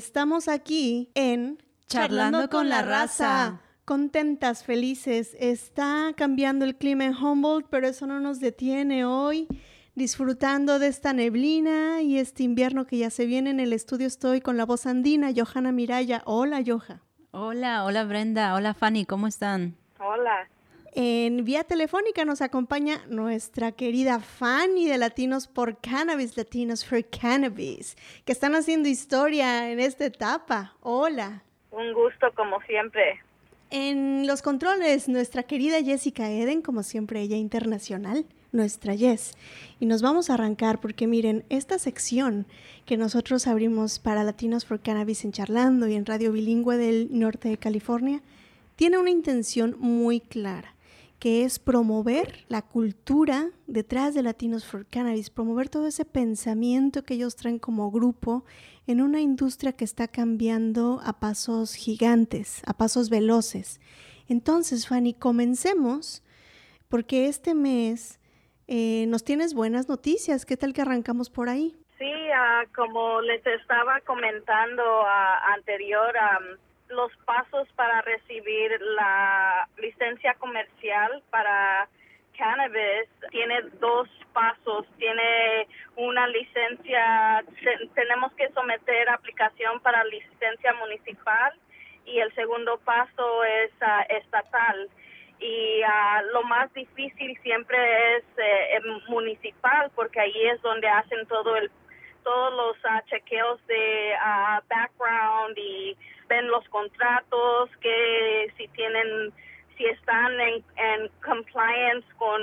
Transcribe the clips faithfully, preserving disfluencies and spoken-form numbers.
estamos aquí en Charlando, Charlando con la Raza. Contentas, felices. Está cambiando el clima en Humboldt, pero eso no nos detiene hoy. Disfrutando de esta neblina y este invierno que ya se viene. En el estudio estoy con la voz andina, Johanna Miraya. Hola, Joha. Hola, hola Brenda, hola Fanny, ¿cómo están? Hola. En vía telefónica nos acompaña nuestra querida Fanny de Latinos por Cannabis, Latinos for Cannabis, que están haciendo historia en esta etapa. Hola. Un gusto como siempre. En los controles, nuestra querida Jessica Eden, como siempre ella internacional, nuestra Jess. Y nos vamos a arrancar porque miren, esta sección que nosotros abrimos para Latinos for Cannabis en Charlando y en Radio Bilingüe del Norte de California, tiene una intención muy clara, que es promover la cultura detrás de Latinos for Cannabis, promover todo ese pensamiento que ellos traen como grupo en una industria que está cambiando a pasos gigantes, a pasos veloces. Entonces, Fanny, comencemos, porque este mes eh, nos tienes buenas noticias. ¿Qué tal que arrancamos por ahí? Sí, uh, como les estaba comentando uh, anterior, um, los pasos para recibir la licencia comercial para cannabis tiene dos pasos. Tiene una licencia, te, tenemos que someter aplicación para licencia municipal y el segundo paso es uh, estatal. Y uh, lo más difícil siempre es eh, municipal, porque ahí es donde hacen todo el todos los uh, chequeos de uh, background y ven los contratos, que si tienen, si están en, en compliance con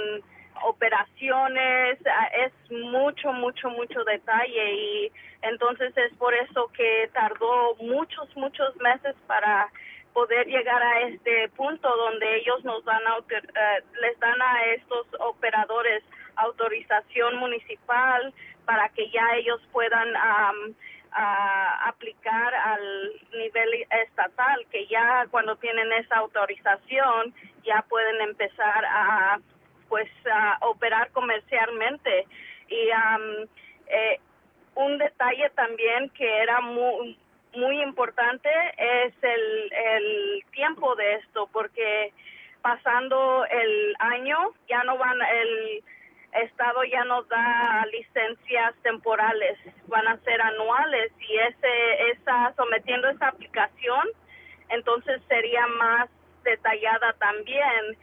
operaciones, uh, es mucho, mucho, mucho detalle, y entonces es por eso que tardó muchos, muchos meses para poder llegar a este punto donde ellos nos dan, autor, uh, les dan a estos operadores autorización municipal para que ya ellos puedan um, uh, aplicar al nivel estatal, que ya cuando tienen esa autorización ya pueden empezar a pues a operar comercialmente. Y um, eh, un detalle también que era muy muy importante es el, el tiempo de esto, porque pasando el año ya no van, el Estado ya nos da licencias temporales, van a ser anuales, y ese esa sometiendo esa aplicación entonces sería más detallada también.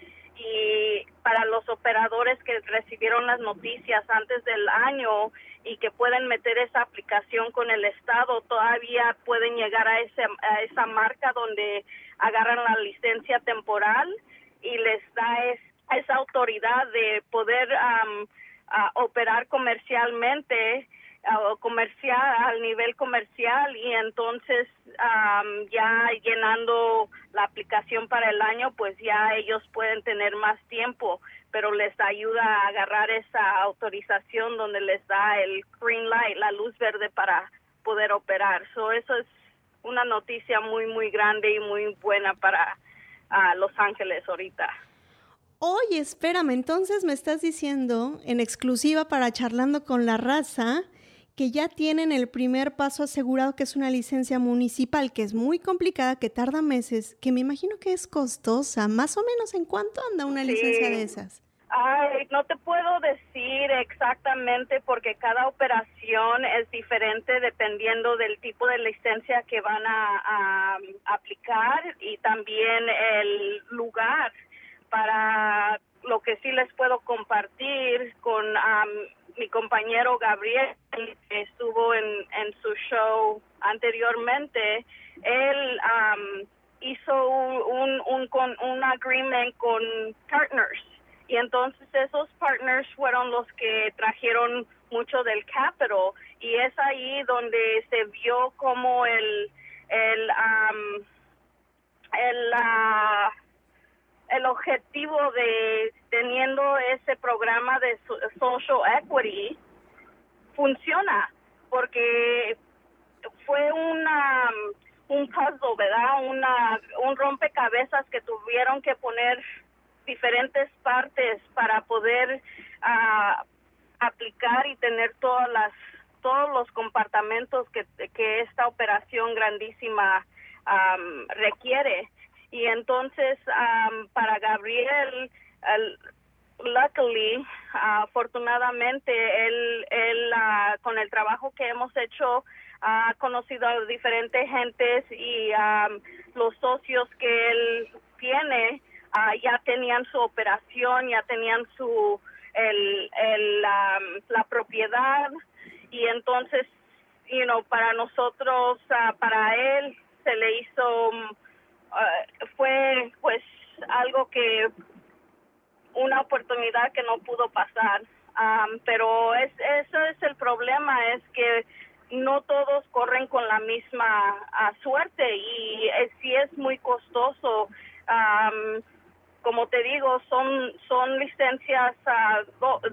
Y para los operadores que recibieron las noticias antes del año y que pueden meter esa aplicación con el Estado, todavía pueden llegar a, ese, a esa marca donde agarran la licencia temporal y les da es, esa autoridad de poder um, uh, operar comercialmente, uh, comercial al nivel comercial, y entonces um, ya llenando la aplicación para el año, pues ya ellos pueden tener más tiempo, pero les ayuda a agarrar esa autorización donde les da el green light, la luz verde para poder operar. So, eso es una noticia muy, muy grande y muy buena para uh, Los Ángeles ahorita. Oye, espérame, entonces me estás diciendo en exclusiva para Charlando con la Raza que ya tienen el primer paso asegurado, que es una licencia municipal, que es muy complicada, que tarda meses, que me imagino que es costosa. ¿Más o menos en cuánto anda una sí. licencia de esas? Ay, no te puedo decir exactamente, porque cada operación es diferente dependiendo del tipo de licencia que van a, a aplicar y también el lugar. Para lo que sí les puedo compartir con um, mi compañero Gabriel, que estuvo en, en su show anteriormente, él um, hizo un, un, un, un agreement con partners, y entonces esos partners fueron los que trajeron mucho del capital, y es ahí donde se vio como el el um, el uh, el objetivo de teniendo ese programa de social equity funciona, porque fue una un puzzle, ¿verdad? Una un rompecabezas que tuvieron que poner diferentes partes para poder uh, aplicar y tener todas las todos los compartimentos que, que esta operación grandísima um, requiere. Y entonces, um, para Gabriel, el, luckily, uh, afortunadamente, él, él uh, con el trabajo que hemos hecho, ha conocido a diferentes gentes y um, los socios que él tiene uh, ya tenían su operación, ya tenían su el, el um, la propiedad, y entonces, you know, para nosotros, uh, para él se le hizo, uh, fue pues algo que, una oportunidad que no pudo pasar, um, pero es, eso es el problema, es que no todos corren con la misma uh, suerte, y es, sí es muy costoso. Um, como te digo, son son licencias, uh, do,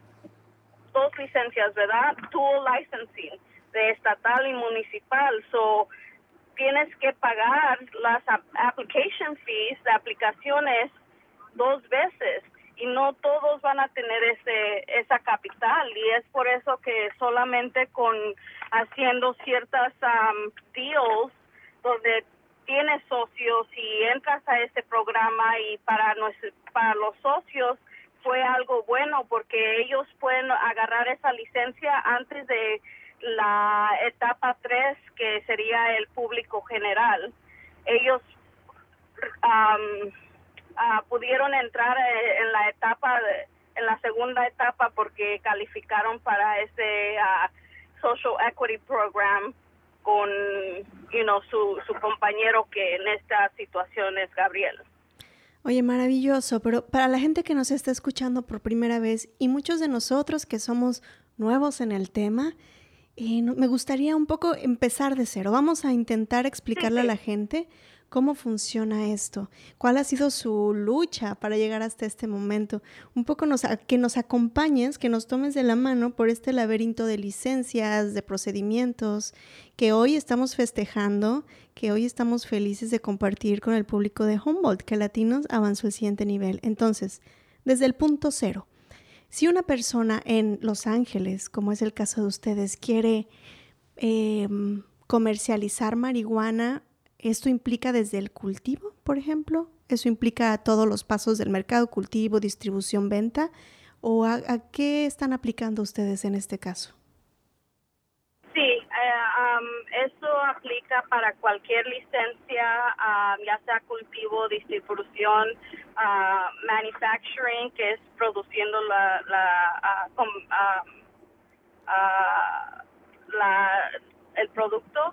dos licencias, ¿verdad? Dual licensing, de estatal y municipal. So, tienes que pagar las application fees de aplicaciones dos veces, y no todos van a tener ese esa capital, y es por eso que solamente con haciendo ciertas um, deals donde tienes socios y entras a este programa, y para nuestro, para los socios fue algo bueno porque ellos pueden agarrar esa licencia antes de la etapa tres, que sería el público general. Ellos um, Uh, pudieron entrar en la etapa, de, en la segunda etapa, porque calificaron para ese uh, Social Equity Program con, you know, su, su compañero, que en esta situación es Gabriel. Oye, maravilloso, pero para la gente que nos está escuchando por primera vez, y muchos de nosotros que somos nuevos en el tema, eh, no, me gustaría un poco empezar de cero. Vamos a intentar explicarle sí, sí. a la gente cómo funciona esto, cuál ha sido su lucha para llegar hasta este momento. Un poco nos, que nos acompañes, que nos tomes de la mano por este laberinto de licencias, de procedimientos, que hoy estamos festejando, que hoy estamos felices de compartir con el público de Humboldt, que Latinos avanzó al siguiente nivel. Entonces, desde el punto cero, si una persona en Los Ángeles, como es el caso de ustedes, quiere eh, comercializar marihuana, ¿esto implica desde el cultivo, por ejemplo? ¿Eso implica todos los pasos del mercado, cultivo, distribución, venta? ¿O a, a qué están aplicando ustedes en este caso? Sí, eh, um, eso aplica para cualquier licencia, uh, ya sea cultivo, distribución, uh, manufacturing, que es produciendo la, la, uh, com, uh, uh, la el producto.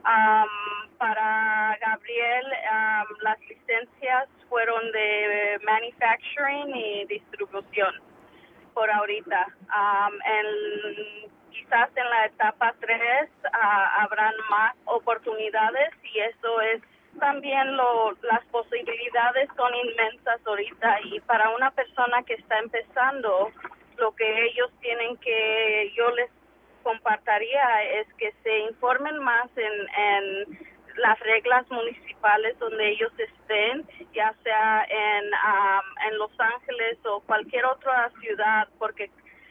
Um, para Gabriel, um, las licencias fueron de manufacturing y distribución por ahorita. Um, en, quizás en la etapa tres uh, habrán más oportunidades, y eso es también lo, las posibilidades son inmensas ahorita, y para una persona que está empezando, lo que ellos tienen que, yo les compartiría es que se informen más en, en las reglas municipales donde ellos estén, ya sea en um, en Los Ángeles o cualquier otra ciudad, porque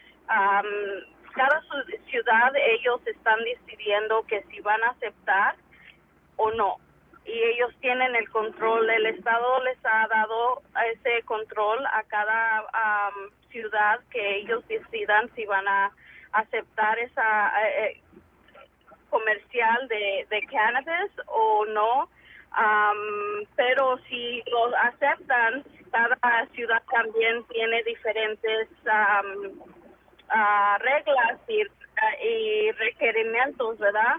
um, cada ciudad ellos están decidiendo que si van a aceptar o no, y ellos tienen el control. El Estado les ha dado ese control a cada um, ciudad, que ellos decidan si van a aceptar esa eh, comercial de, de cannabis o no, um, pero si lo aceptan, cada ciudad también tiene diferentes um, uh, reglas y, uh, y requerimientos, ¿verdad?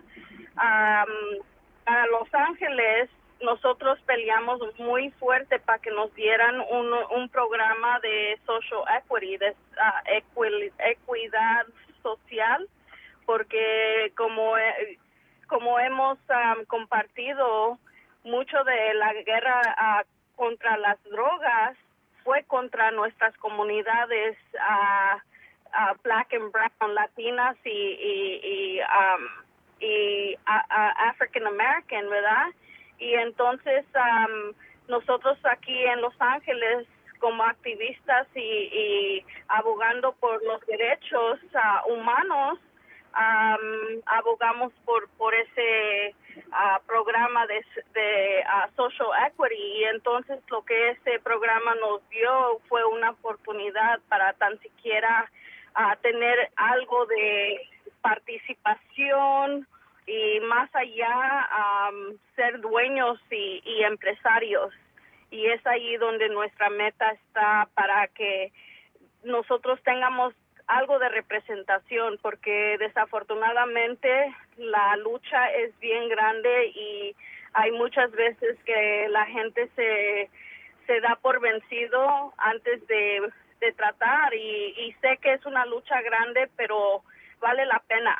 Um, a Los Ángeles nosotros peleamos muy fuerte para que nos dieran un, un programa de social equity, de uh, equi, equidad social, porque como como hemos um, compartido, mucho de la guerra uh, contra las drogas fue contra nuestras comunidades uh, uh, black and brown, latinas y y, y, um, y uh, uh, African American, ¿verdad? Y entonces um, nosotros aquí en Los Ángeles, como activistas y, y abogando por los derechos uh, humanos, um, abogamos por por ese uh, programa de, de uh, social equity, y entonces lo que ese programa nos dio fue una oportunidad para tan siquiera uh, tener algo de participación y más allá um, ser dueños y, y empresarios. Y es ahí donde nuestra meta está, para que nosotros tengamos algo de representación, porque desafortunadamente la lucha es bien grande y hay muchas veces que la gente se se da por vencido antes de, de tratar, y, y sé que es una lucha grande, pero vale la pena,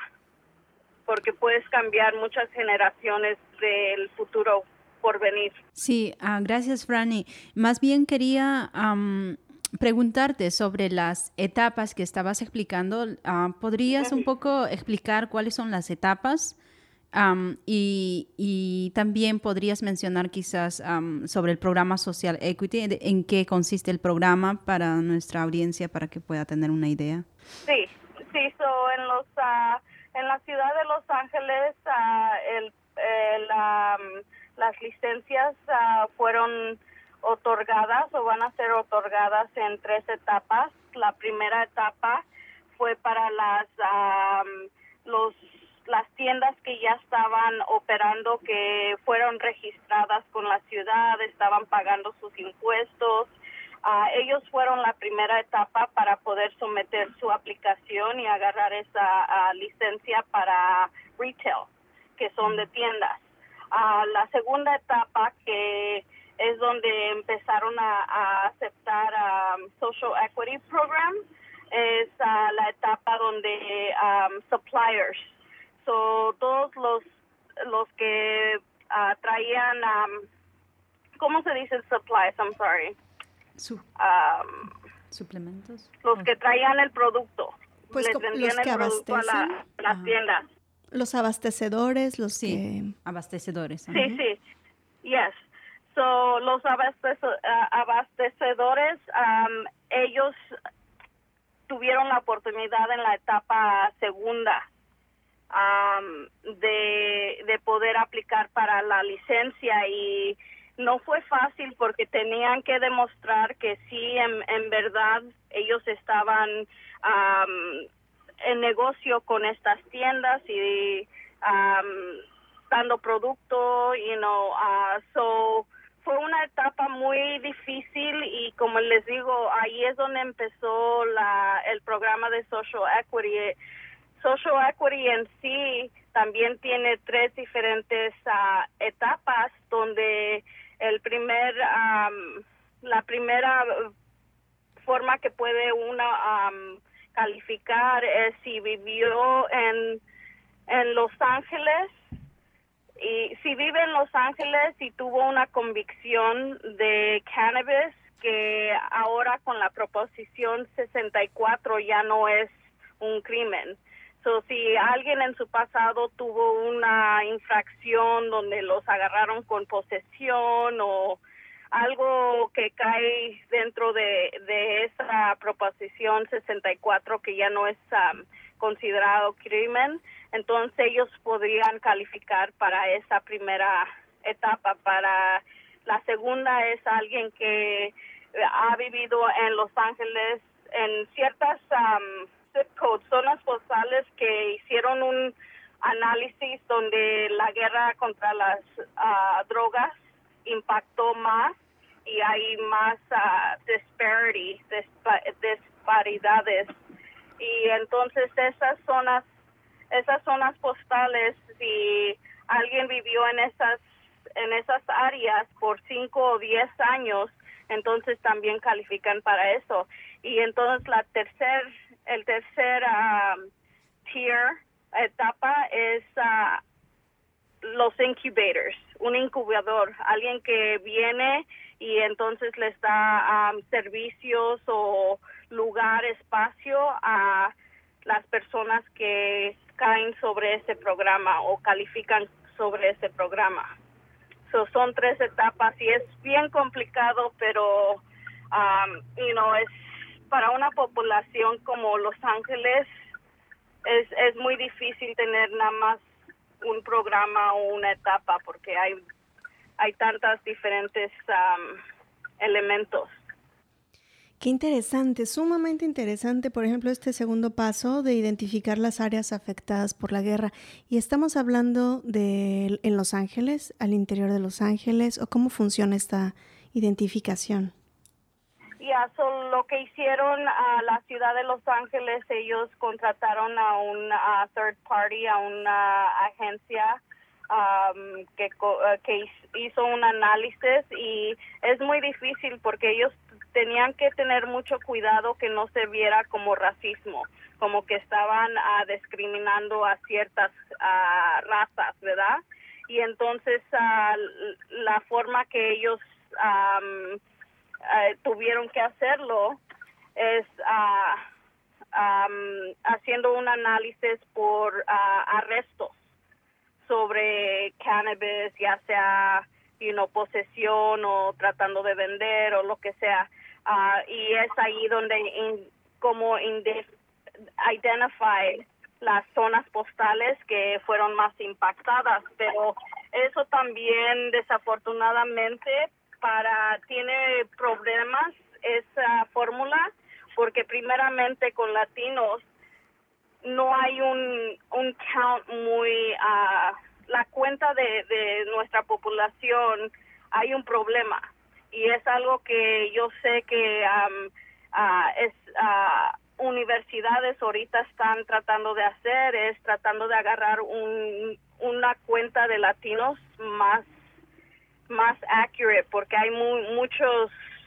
porque puedes cambiar muchas generaciones del futuro por venir. Sí, uh, gracias, Franny. Más bien quería um, preguntarte sobre las etapas que estabas explicando. Uh, ¿Podrías un poco explicar cuáles son las etapas? Um, y, y también podrías mencionar quizás um, sobre el programa Social Equity, en qué consiste el programa para nuestra audiencia, para que pueda tener una idea. Sí, sí, so en los uh, en la ciudad de Los Ángeles uh, el, el um, las licencias uh, fueron otorgadas o van a ser otorgadas en tres etapas. La primera etapa fue para las um, los las tiendas que ya estaban operando, que fueron registradas con la ciudad, estaban pagando sus impuestos. Uh, ellos fueron la primera etapa para poder someter su aplicación y agarrar esa uh, licencia para retail, que son de tiendas. Uh, la segunda etapa, que es donde empezaron a, a aceptar um, Social Equity Program, es uh, la etapa donde um, suppliers, so todos los los que uh, traían, um, ¿cómo se dice supplies? I'm sorry. Su- um, ¿Suplementos? Los oh. que traían el producto, pues les vendían el producto a, la, a las Ajá. tiendas. Los abastecedores, los Sí, que... abastecedores. Sí, Uh-huh. sí, yes. So, los abastece, uh, abastecedores, um, ellos tuvieron la oportunidad en la etapa segunda um, de, de poder aplicar para la licencia, y no fue fácil porque tenían que demostrar que sí, en, en verdad, ellos estaban um, en negocio con estas tiendas y um, dando producto, you know, uh, so fue una etapa muy difícil, y como les digo, ahí es donde empezó la el programa de Social Equity. Social Equity en sí también tiene tres diferentes uh, etapas, donde el primer um, la primera forma que puede una um, calificar es si vivió en en Los Ángeles, y si vive en Los Ángeles y tuvo una convicción de cannabis, que ahora con la proposición sesenta y cuatro ya no es un crimen. So, si alguien en su pasado tuvo una infracción donde los agarraron con posesión o algo que cae dentro de, de esa proposición sesenta y cuatro, que ya no es um, considerado crimen, entonces ellos podrían calificar para esa primera etapa. Para la segunda es alguien que ha vivido en Los Ángeles en ciertas um, zip codes, zonas postales, que hicieron un análisis donde la guerra contra las uh, drogas impactó más y hay más uh, disparity, dispa- disparidades. Y entonces esas zonas, esas zonas postales, si alguien vivió en esas, en esas áreas por cinco o diez años, entonces también califican para eso. Y entonces la tercer, el tercer um, tier, etapa, es uh, los incubators, un incubador, alguien que viene y entonces les da um, servicios o lugar, espacio a las personas que caen sobre ese programa o califican sobre ese programa. So, son tres etapas y es bien complicado, pero um, you know, es para una población como Los Ángeles, es, es muy difícil tener nada más un programa o una etapa porque hay, hay tantas diferentes um, elementos. Qué interesante, sumamente interesante, por ejemplo, este segundo paso de identificar las áreas afectadas por la guerra. Y estamos hablando de en Los Ángeles, al interior de Los Ángeles, o cómo funciona esta identificación. Ya, yeah, so, lo que hicieron a uh, la ciudad de Los Ángeles, ellos contrataron a un uh, third party, a una agencia um, que, uh, que hizo un análisis, y es muy difícil porque ellos tenían que tener mucho cuidado que no se viera como racismo, como que estaban uh, discriminando a ciertas uh, razas, ¿verdad? Y entonces uh, la forma que ellos um, uh, tuvieron que hacerlo es uh, um, haciendo un análisis por uh, arrestos sobre cannabis, ya sea you know, posesión o tratando de vender o lo que sea. Uh, y es ahí donde in, como identify las zonas postales que fueron más impactadas, pero eso también desafortunadamente para tiene problemas esa fórmula porque primeramente con latinos no hay un un count muy uh, la cuenta de, de nuestra población hay un problema. Y es algo que yo sé que um, uh, es uh, universidades ahorita están tratando de hacer, es tratando de agarrar un, una cuenta de latinos más más accurate, porque hay muy, muchos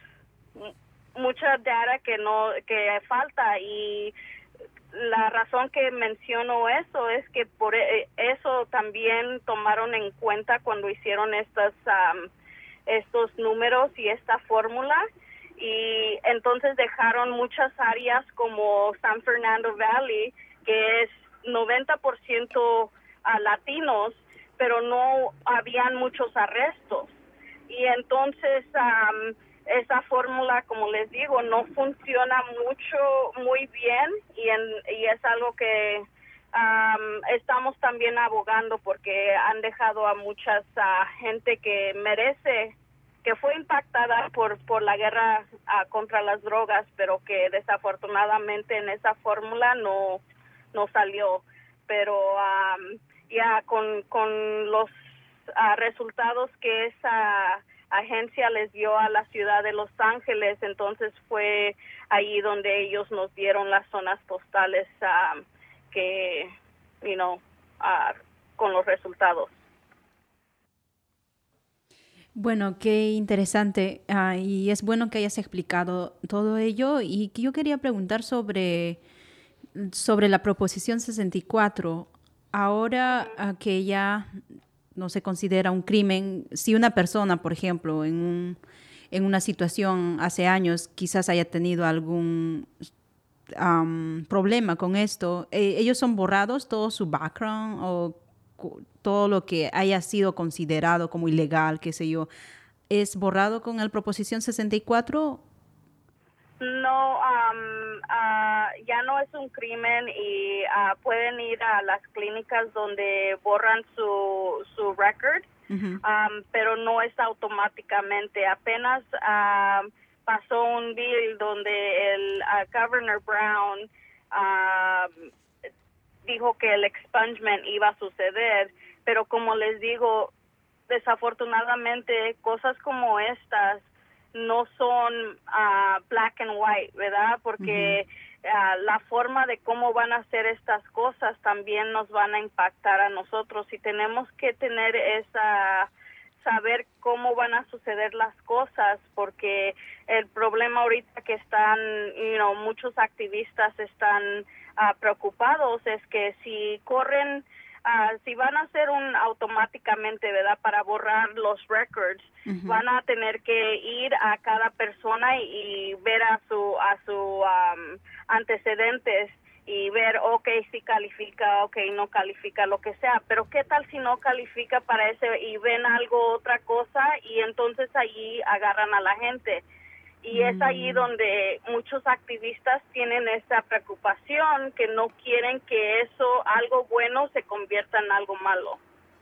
mucha data que no que falta, y la razón que menciono eso es que por eso también tomaron en cuenta cuando hicieron estas um, estos números y esta fórmula, y entonces dejaron muchas áreas como San Fernando Valley, que es noventa por ciento uh, latinos, pero no habían muchos arrestos. Y entonces um, esa fórmula, como les digo, no funciona mucho, muy bien, y, en, y es algo que um, estamos también abogando porque han dejado a muchas uh, gente que merece, que fue impactada por, por la guerra uh, contra las drogas, pero que desafortunadamente en esa fórmula no, no salió. Pero um, ya con, con los uh, resultados que esa agencia les dio a la ciudad de Los Ángeles, entonces fue ahí donde ellos nos dieron las zonas postales uh, que, you know, uh, con los resultados. Bueno, qué interesante, uh, y es bueno que hayas explicado todo ello, y yo quería preguntar sobre, sobre la Proposición sesenta y cuatro. Ahora uh, uh, que ya no se considera un crimen, si una persona, por ejemplo, en, un, en una situación hace años quizás haya tenido algún um, problema con esto, eh, ¿ellos son borrados, todo su background o todo lo que haya sido considerado como ilegal, qué sé yo, es borrado con la Proposición sesenta y cuatro? No, um, uh, ya no es un crimen, y uh, pueden ir a las clínicas donde borran su, su record, uh-huh. um, pero no es automáticamente. Apenas uh, pasó un bill donde el uh, Governor Brown uh, dijo que el expungement iba a suceder, pero como les digo, desafortunadamente cosas como estas no son uh, black and white, ¿verdad? Porque uh-huh. uh, la forma de cómo van a hacer estas cosas también nos van a impactar a nosotros, y tenemos que tener esa, saber cómo van a suceder las cosas, porque el problema ahorita que están, you know, muchos activistas están uh, preocupados es que si corren, uh, si van a hacer un automáticamente, ¿verdad? Para borrar los records, uh-huh. van a tener que ir a cada persona y, y ver a su a su um, antecedentes y ver, ok, si califica, ok, no califica, lo que sea, pero qué tal si no califica para ese y ven algo, otra cosa, y entonces allí agarran a la gente. Y es ahí donde muchos activistas tienen esa preocupación, que no quieren que eso, algo bueno, se convierta en algo malo.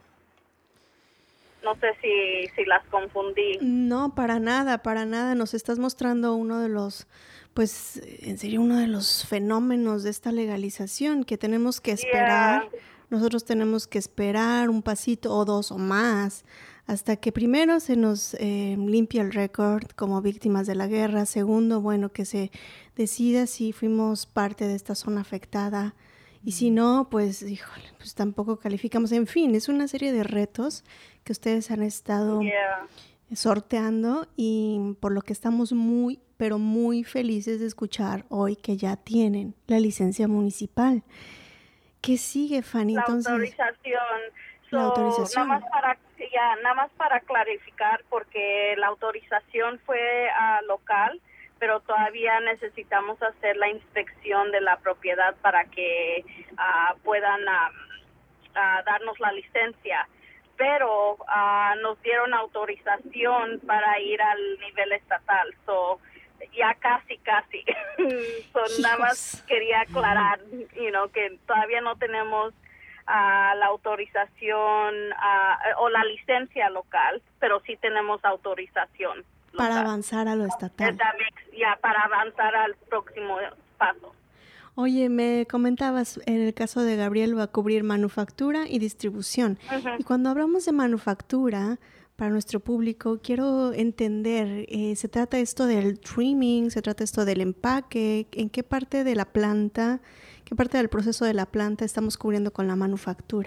No sé si, si las confundí. No, para nada, para nada. Nos estás mostrando uno de los, pues, en serio, uno de los fenómenos de esta legalización que tenemos que esperar. Yeah. Nosotros tenemos que esperar un pasito o dos o más hasta que primero se nos eh, limpia el récord como víctimas de la guerra. Segundo, bueno, que se decida si fuimos parte de esta zona afectada. Y si no, pues, híjole, pues tampoco calificamos. En fin, es una serie de retos que ustedes han estado yeah. sorteando y por lo que estamos muy, pero muy felices de escuchar hoy que ya tienen la licencia municipal. ¿Qué sigue, Fanny? La Entonces, autorización. So, la autorización. Nada más para, ya, nada más para clarificar, porque la autorización fue uh, local, pero todavía necesitamos hacer la inspección de la propiedad para que uh, puedan uh, uh, darnos la licencia. Pero uh, nos dieron autorización para ir al nivel estatal. So, ya casi, casi. So, nada más quería aclarar, you know, que todavía no tenemos uh, la autorización uh, o la licencia local, pero sí tenemos autorización local. Para avanzar a lo estatal. Ya, para avanzar al próximo paso. Oye, me comentabas, en el caso de Gabriel va a cubrir manufactura y distribución. Uh-huh. Y cuando hablamos de manufactura, para nuestro público, quiero entender, eh, ¿se trata esto del trimming? ¿Se trata esto del empaque? ¿En qué parte de la planta, qué parte del proceso de la planta estamos cubriendo con la manufactura?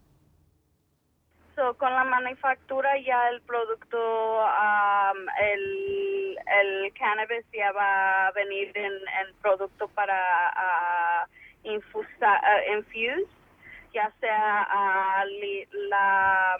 So, con la manufactura ya el producto, um, el, el cannabis ya va a venir en, en producto para uh, infusa, uh, infuse, ya sea uh, li, la...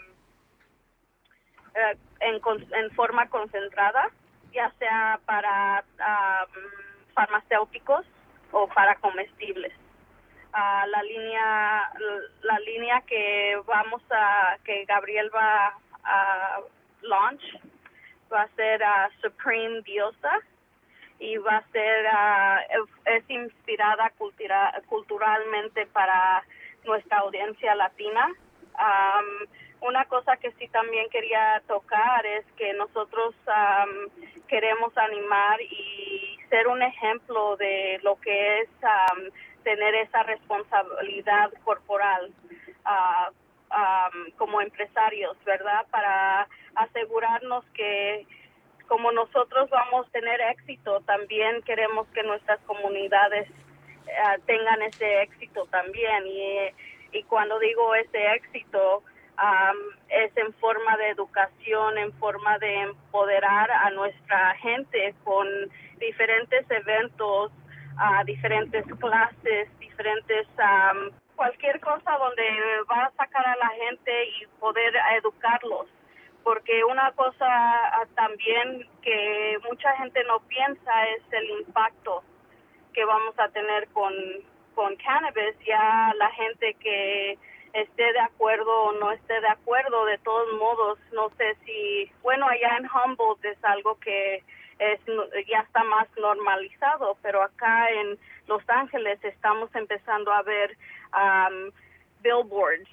Uh, en, en forma concentrada, ya sea para um, farmacéuticos o para comestibles. Uh, la línea la línea que vamos a que Gabriel va a launch va a ser uh, Supreme Diosa y va a ser uh, es, es inspirada cultura, culturalmente para nuestra audiencia latina. Um, Una cosa que sí también quería tocar es que nosotros um, queremos animar y ser un ejemplo de lo que es um, tener esa responsabilidad corporal uh, um, como empresarios, ¿verdad? Para asegurarnos que como nosotros vamos a tener éxito, también queremos que nuestras comunidades uh, tengan ese éxito también. Y, y cuando digo ese éxito, Um, es en forma de educación, en forma de empoderar a nuestra gente con diferentes eventos, uh, diferentes clases, diferentes, um, cualquier cosa donde va a sacar a la gente y poder educarlos. Porque una cosa uh, también que mucha gente no piensa es el impacto que vamos a tener con, con cannabis. Ya la gente que esté de acuerdo o no esté de acuerdo, de todos modos, no sé si, bueno, allá en Humboldt es algo que es ya está más normalizado, pero acá en Los Ángeles estamos empezando a ver um, billboards,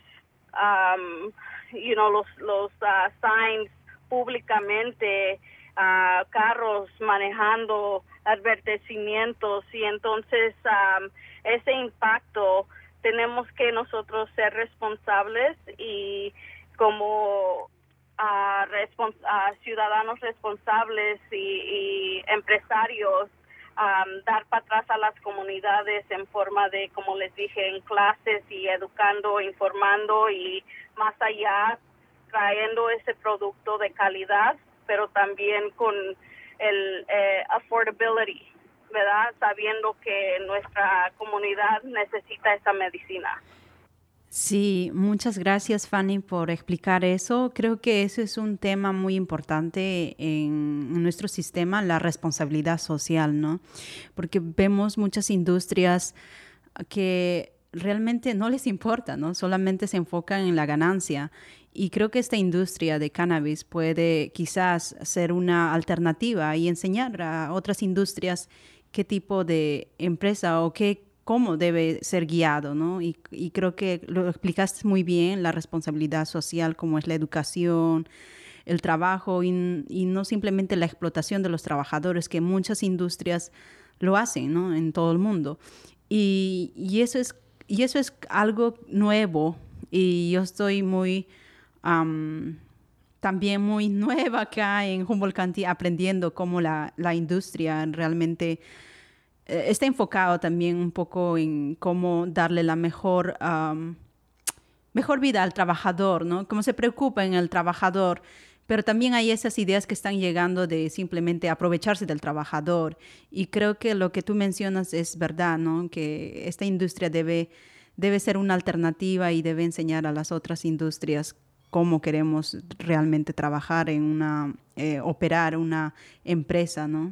um, you know, los, los uh, signs públicamente, uh, carros manejando, advertimientos, y entonces um, ese impacto tenemos que nosotros ser responsables y como uh, respons- uh, ciudadanos responsables y, y empresarios um, dar para atrás a las comunidades en forma de, como les dije, en clases y educando, informando y más allá trayendo ese producto de calidad, pero también con el eh, affordability, ¿verdad? Sabiendo que nuestra comunidad necesita esa medicina. Sí, muchas gracias, Fanny, por explicar eso. Creo que eso es un tema muy importante en nuestro sistema, la responsabilidad social, ¿no? Porque vemos muchas industrias que realmente no les importa, ¿no? Solamente se enfocan en la ganancia. Y creo que esta industria de cannabis puede quizás ser una alternativa y enseñar a otras industrias qué tipo de empresa o qué, cómo debe ser guiado, ¿no? Y, y creo que lo explicaste muy bien, la responsabilidad social, como es la educación, el trabajo y, y no simplemente la explotación de los trabajadores, que muchas industrias lo hacen, ¿no? En todo el mundo. Y, y, eso es, y eso es algo nuevo y yo estoy muy... Um, también muy nueva acá en Humboldt County, aprendiendo cómo la, la industria realmente eh, está enfocado también un poco en cómo darle la mejor, um, mejor vida al trabajador, ¿no? Cómo se preocupa en el trabajador, pero también hay esas ideas que están llegando de simplemente aprovecharse del trabajador. Y creo que lo que tú mencionas es verdad, ¿no? Que esta industria debe, debe ser una alternativa y debe enseñar a las otras industrias cómo queremos realmente trabajar en una, eh, operar una empresa, ¿no?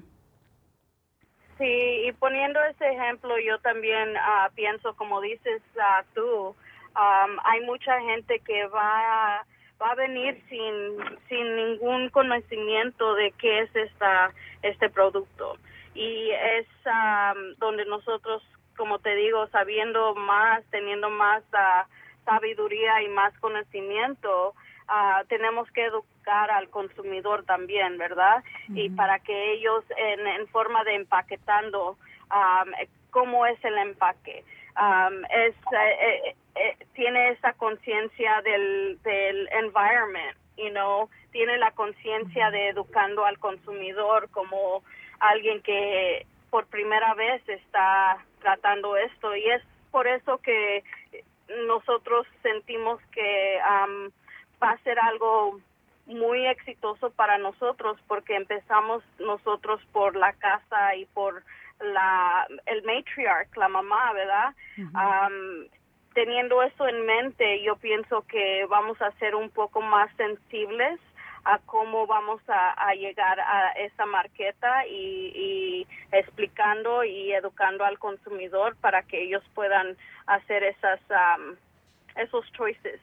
Sí, y poniendo ese ejemplo, yo también uh, pienso, como dices uh, tú, um, hay mucha gente que va a, va a venir sin sin ningún conocimiento de qué es esta este producto. Y es um, donde nosotros, como te digo, sabiendo más, teniendo más uh, sabiduría y más conocimiento, uh, tenemos que educar al consumidor también, ¿verdad? Uh-huh. Y para que ellos, en, en forma de empaquetando, um, cómo es el empaque, um, es eh, eh, eh, tiene esa conciencia del del environment, you know, tiene la conciencia de educando al consumidor como alguien que por primera vez está tratando esto, y es por eso que nosotros sentimos que um, va a ser algo muy exitoso para nosotros, porque empezamos nosotros por la casa y por la el matriarch, la mamá, ¿verdad? Uh-huh. Um, teniendo eso en mente, yo pienso que vamos a ser un poco más sensibles a cómo vamos a, a llegar a esa marqueta y, y explicando y educando al consumidor para que ellos puedan hacer esas um, esos choices.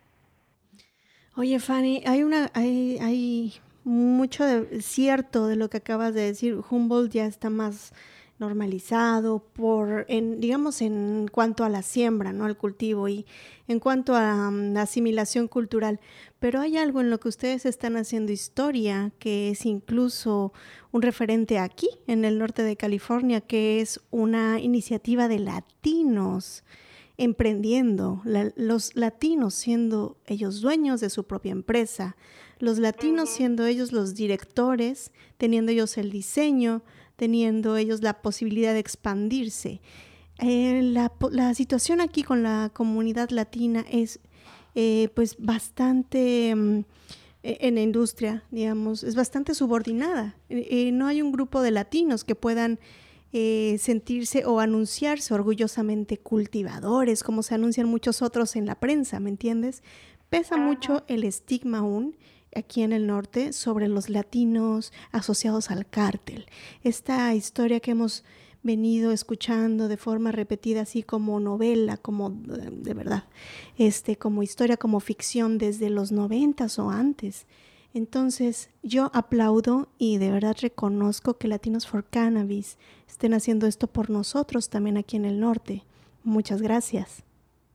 Oye, Fanny, hay una hay hay mucho de cierto de lo que acabas de decir. Humboldt ya está más normalizado por, en, digamos, en cuanto a la siembra, ¿no? Al cultivo y en cuanto a um, la asimilación cultural. Pero hay algo en lo que ustedes están haciendo historia, que es incluso un referente aquí, en el norte de California, que es una iniciativa de latinos emprendiendo, la, los latinos siendo ellos dueños de su propia empresa, los latinos uh-huh. siendo ellos los directores, teniendo ellos el diseño, teniendo ellos la posibilidad de expandirse. Eh, la, la situación aquí con la comunidad latina es eh, pues bastante, um, en la industria, digamos, es bastante subordinada. Eh, no hay un grupo de latinos que puedan eh, sentirse o anunciarse orgullosamente cultivadores, como se anuncian muchos otros en la prensa, ¿me entiendes? Pesa Ajá. mucho el estigma aún aquí en el norte sobre los latinos asociados al cártel. Esta historia que hemos venido escuchando de forma repetida, así como novela, como de, de verdad, este, como historia, como ficción desde los noventas o antes. Entonces yo aplaudo y de verdad reconozco que Latinos for Cannabis estén haciendo esto por nosotros también aquí en el norte. Muchas gracias.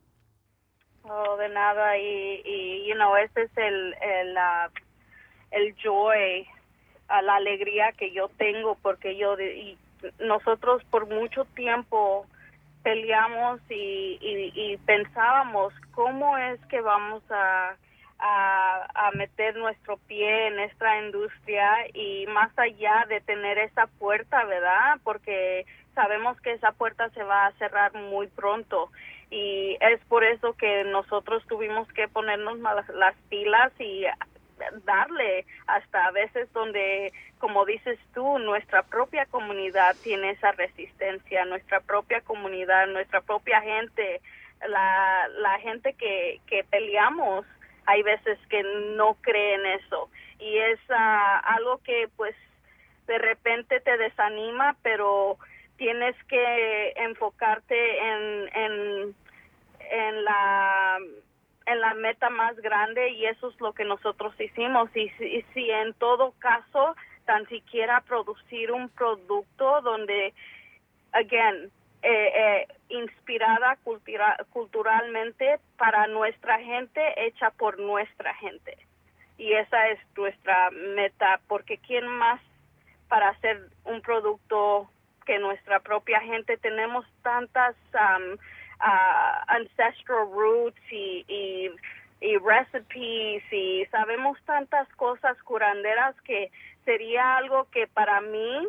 Oh, de nada, y, y you know, ese es el el, uh, el joy, uh, la alegría que yo tengo, porque yo de, y nosotros por mucho tiempo peleamos y, y, y pensábamos cómo es que vamos a, a a meter nuestro pie en esta industria, y más allá de tener esa puerta, ¿verdad? Porque sabemos que esa puerta se va a cerrar muy pronto. Y es por eso que nosotros tuvimos que ponernos las pilas y darle hasta a veces donde, como dices tú, nuestra propia comunidad tiene esa resistencia, nuestra propia comunidad, nuestra propia gente, la, la gente que, que peleamos, hay veces que no creen eso. Y es uh, algo que pues de repente te desanima, pero tienes que enfocarte en, en en la en la meta más grande, y eso es lo que nosotros hicimos. Y si, y si en todo caso tan siquiera producir un producto donde, again, eh, eh, inspirada cultura, culturalmente para nuestra gente, hecha por nuestra gente. Y esa es nuestra meta, porque ¿quién más para hacer un producto que nuestra propia gente? Tenemos tantas um, uh, ancestral roots y, y, y recipes, y sabemos tantas cosas curanderas que sería algo que para mí,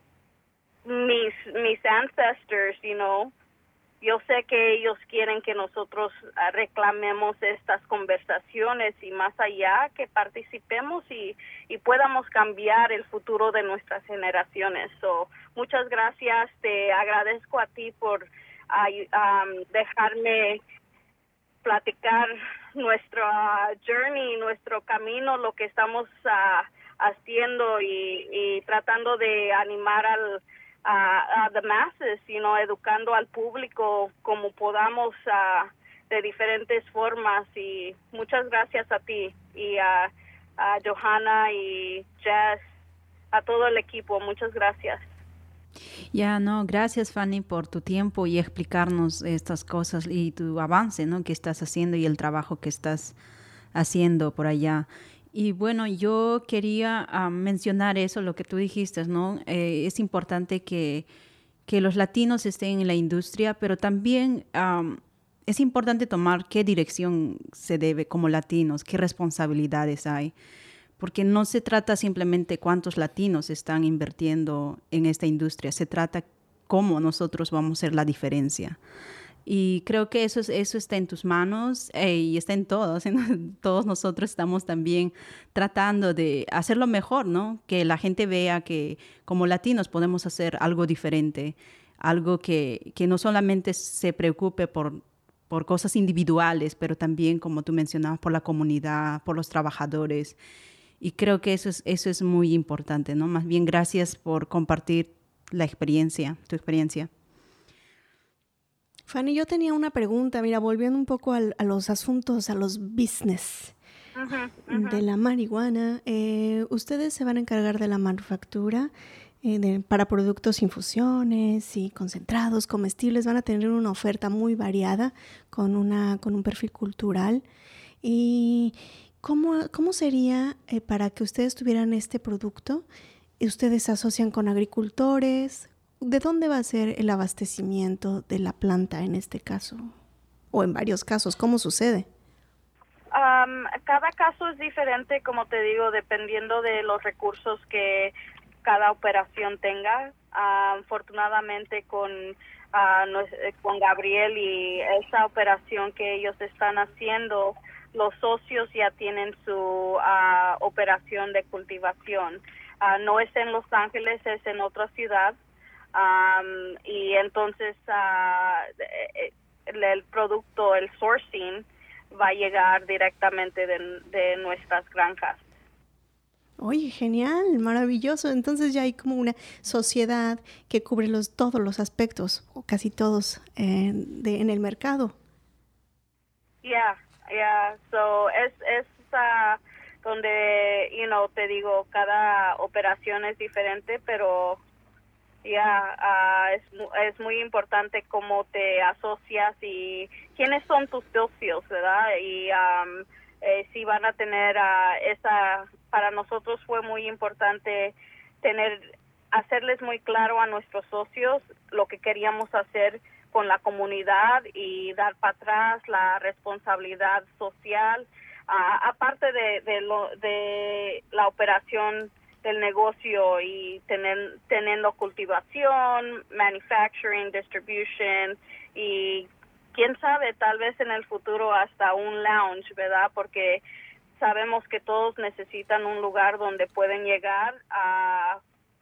mis mis ancestors, you know, yo sé que ellos quieren que nosotros uh, reclamemos estas conversaciones, y más allá que participemos y, y podamos cambiar el futuro de nuestras generaciones. So, muchas gracias, te agradezco a ti por uh, um, dejarme platicar nuestro uh, journey, nuestro camino, lo que estamos uh, haciendo y, y tratando de animar al a uh, uh, the masses, you know, educando al público como podamos, uh, de diferentes formas. Y muchas gracias a ti y a, a Johanna y Jess, a todo el equipo. Muchas gracias. Ya, no, gracias Fanny por tu tiempo y explicarnos estas cosas y tu avance, ¿no?, que estás haciendo y el trabajo que estás haciendo por allá. Y bueno, yo quería um, mencionar eso, lo que tú dijiste, ¿no? Eh, es importante que, que los latinos estén en la industria, pero también um, es importante tomar qué dirección se debe como latinos, qué responsabilidades hay, porque no se trata simplemente cuántos latinos están invirtiendo en esta industria, se trata cómo nosotros vamos a hacer la diferencia. Y creo que eso, es, eso está en tus manos eh, y está en todos. En todos nosotros estamos también tratando de hacerlo mejor, ¿no? Que la gente vea que como latinos podemos hacer algo diferente, algo que, que no solamente se preocupe por, por cosas individuales, pero también, como tú mencionabas, por la comunidad, por los trabajadores. Y creo que eso es, eso es muy importante, ¿no? Más bien, gracias por compartir la experiencia, tu experiencia. Fanny, yo tenía una pregunta, mira, volviendo un poco al, a los asuntos, a los business uh-huh, uh-huh. de la marihuana. Eh, ustedes se van a encargar de la manufactura eh, de, para productos, infusiones y concentrados, comestibles. Van a tener una oferta muy variada con, una, con un perfil cultural. ¿Y cómo, cómo sería eh, para que ustedes tuvieran este producto? ¿Ustedes se asocian con agricultores? ¿De dónde va a ser el abastecimiento de la planta en este caso? O en varios casos, ¿cómo sucede? Um, cada caso es diferente, como te digo, dependiendo de los recursos que cada operación tenga. Uh, afortunadamente con, uh, con Gabriel y esa operación que ellos están haciendo, los socios ya tienen su uh, operación de cultivación. Uh, no es en Los Ángeles, es en otra ciudad. Um, y entonces uh, el, el producto, el sourcing, va a llegar directamente de, de nuestras granjas. Oye, genial, maravilloso. Entonces ya hay como una sociedad que cubre los, todos los aspectos, o casi todos, eh, de, en el mercado. Yeah, yeah. So es, es uh, donde, you know, te digo, cada operación es diferente, pero ya yeah, uh, es, es muy importante cómo te asocias y quiénes son tus socios, ¿verdad? Y um, eh, si van a tener uh, esa, para nosotros fue muy importante tener, hacerles muy claro a nuestros socios lo que queríamos hacer con la comunidad y dar para atrás la responsabilidad social, uh, aparte de, de, lo, de la operación del negocio y tener, teniendo cultivación, manufacturing, distribution y quién sabe, tal vez en el futuro hasta un lounge, ¿verdad? Porque sabemos que todos necesitan un lugar donde pueden llegar a,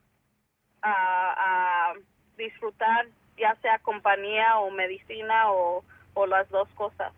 a, a disfrutar, ya sea compañía o medicina o, o las dos cosas.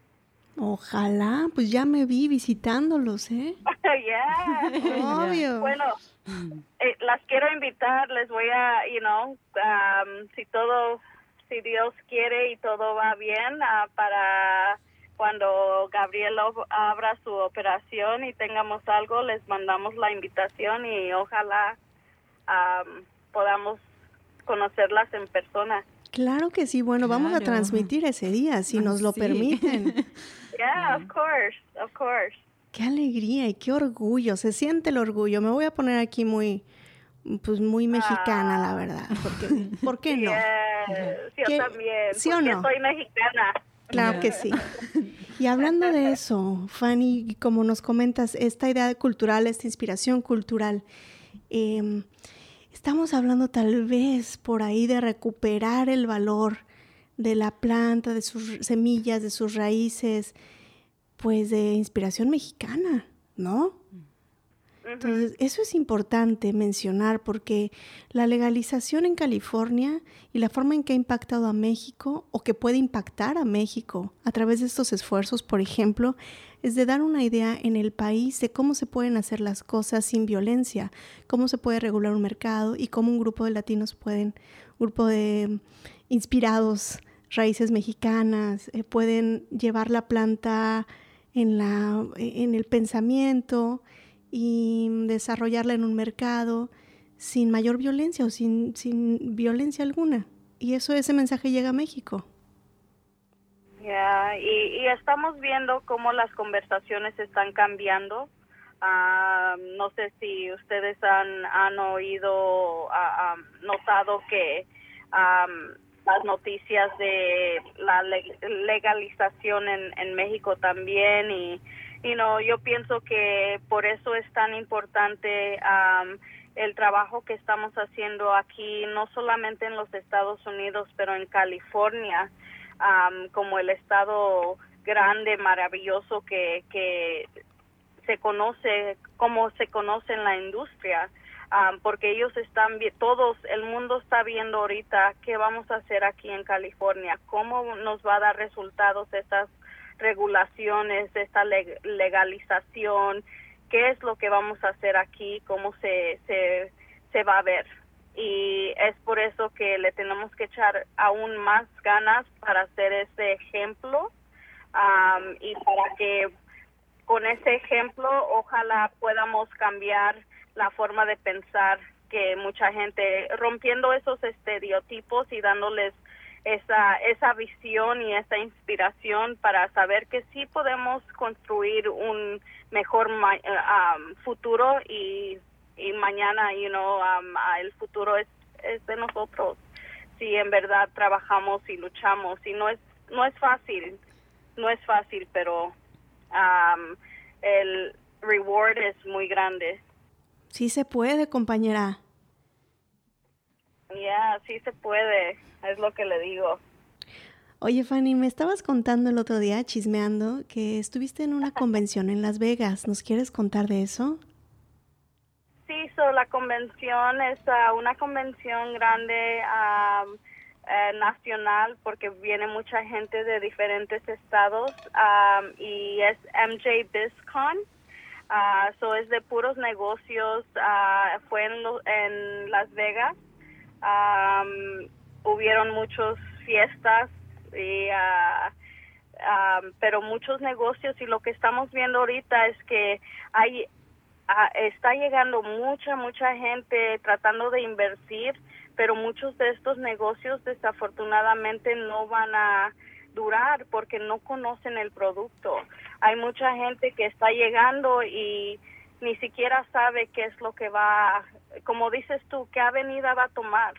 Ojalá, pues ya me vi visitándolos, ¿eh? Yeah. Obvio. Bueno, eh, las quiero invitar, les voy a, you know, um, si todo, si Dios quiere y todo va bien, uh, para cuando Gabriel abra su operación y tengamos algo, les mandamos la invitación y ojalá um, podamos conocerlas en persona. Claro que sí. Bueno, Claro. vamos a transmitir ese día, si nos lo Sí. permiten. Yeah, Yeah. of course, of course. Qué alegría y qué orgullo. Se siente el orgullo. Me voy a poner aquí muy, pues muy mexicana, la verdad. Porque, ¿por qué no? Yes, yo ¿Qué- también, sí o porque no? soy mexicana. Claro que sí. Y hablando de eso, Fanny, como nos comentas, esta idea cultural, esta inspiración cultural, eh, estamos hablando tal vez por ahí de recuperar el valor de la planta, de sus semillas, de sus raíces, pues de inspiración mexicana, ¿no? Entonces, eso es importante mencionar porque la legalización en California y la forma en que ha impactado a México o que puede impactar a México a través de estos esfuerzos, por ejemplo, es de dar una idea en el país de cómo se pueden hacer las cosas sin violencia, cómo se puede regular un mercado y cómo un grupo de latinos pueden, un grupo de inspirados, raíces mexicanas, eh, pueden llevar la planta en, la, en el pensamiento y desarrollarla en un mercado sin mayor violencia o sin, sin violencia alguna. Y eso, ese mensaje llega a México. Yeah, y, y estamos viendo cómo las conversaciones están cambiando. Uh, no sé si ustedes han, han oído, uh, um, notado que um, las noticias de la leg- legalización en, en México también y you know, yo pienso que por eso es tan importante um, el trabajo que estamos haciendo aquí, no solamente en los Estados Unidos, pero en California, um, como el estado grande, maravilloso que, que se conoce, como se conoce en la industria, um, porque ellos están, todos, el mundo está viendo ahorita qué vamos a hacer aquí en California, cómo nos va a dar resultados estas regulaciones, esta leg- legalización, qué es lo que vamos a hacer aquí, cómo se, se, se va a ver. Y es por eso que le tenemos que echar aún más ganas para hacer ese ejemplo um, y para que con ese ejemplo ojalá podamos cambiar la forma de pensar que mucha gente, rompiendo esos estereotipos y dándoles esa esa visión y esa inspiración para saber que sí podemos construir un mejor ma- um, futuro y y mañana, you know, um, el futuro es es de nosotros si en verdad trabajamos y luchamos. Y no es no es fácil, no es fácil, pero um, el reward es muy grande. Sí se puede, compañera. Ya, yeah, sí se puede, es lo que le digo. Oye, Fanny, me estabas contando el otro día, chismeando, que estuviste en una convención en Las Vegas. ¿Nos quieres contar de eso? Sí, so la convención es uh, una convención grande um, uh, nacional porque viene mucha gente de diferentes estados um, y es M J BizCon. Uh, so es de puros negocios. Uh, fue en, lo, en Las Vegas. Um, hubieron muchas fiestas y uh, um, pero muchos negocios, y lo que estamos viendo ahorita es que hay uh, está llegando mucha mucha gente tratando de invertir, pero muchos de estos negocios desafortunadamente no van a durar porque no conocen el producto. Hay mucha gente que está llegando y ni siquiera sabe qué es lo que va, como dices tú, qué avenida va a tomar.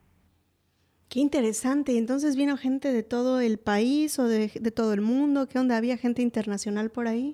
Qué interesante. ¿Y entonces vino gente de todo el país o de, de todo el mundo? ¿Qué onda? ¿Había gente internacional por ahí?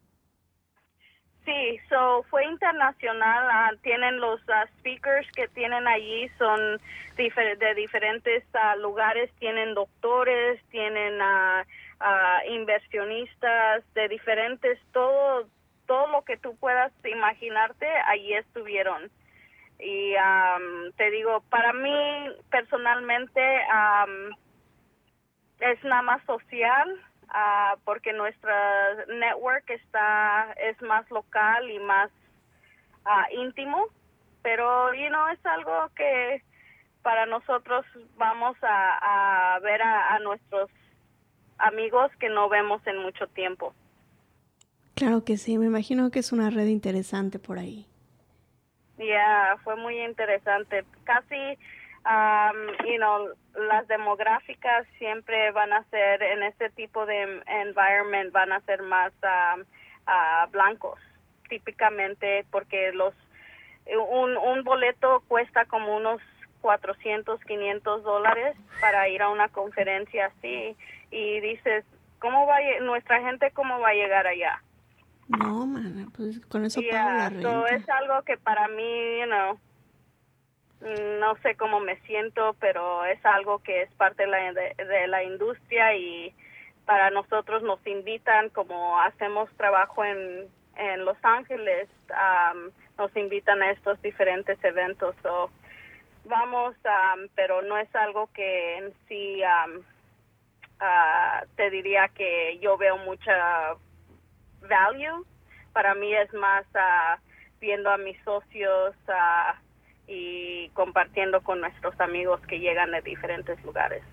Sí, so fue internacional. Uh, tienen los uh, speakers que tienen allí, son difer- de diferentes uh, lugares. Tienen doctores, tienen uh, uh, inversionistas de diferentes, todo todo lo que tú puedas imaginarte, allí estuvieron. Y um, te digo, para mí personalmente um, es nada más social. Uh, porque nuestra network está es más local y más uh, íntimo, pero you know, es algo que para nosotros vamos a, a ver a, a nuestros amigos que no vemos en mucho tiempo. Claro que sí, me imagino que es una red interesante por ahí. Ya, yeah, fue muy interesante. Casi, um, you know, las demográficas siempre van a ser, en este tipo de environment, van a ser más um, uh, blancos, típicamente, porque los un, un boleto cuesta como unos cuatrocientos, quinientos dólares para ir a una conferencia así, y dices, ¿cómo va a, nuestra gente cómo va a llegar allá? No, man, pues con eso yeah, pago la renta. So es algo que para mí, you know, no sé cómo me siento, pero es algo que es parte de la, de, de la industria, y para nosotros nos invitan, como hacemos trabajo en, en Los Ángeles, um, nos invitan a estos diferentes eventos. So, vamos, um, pero no es algo que en sí um, uh, te diría que yo veo mucha value. Para mí es más uh, viendo a mis socios uh, y compartiendo con nuestros amigos que llegan de diferentes lugares.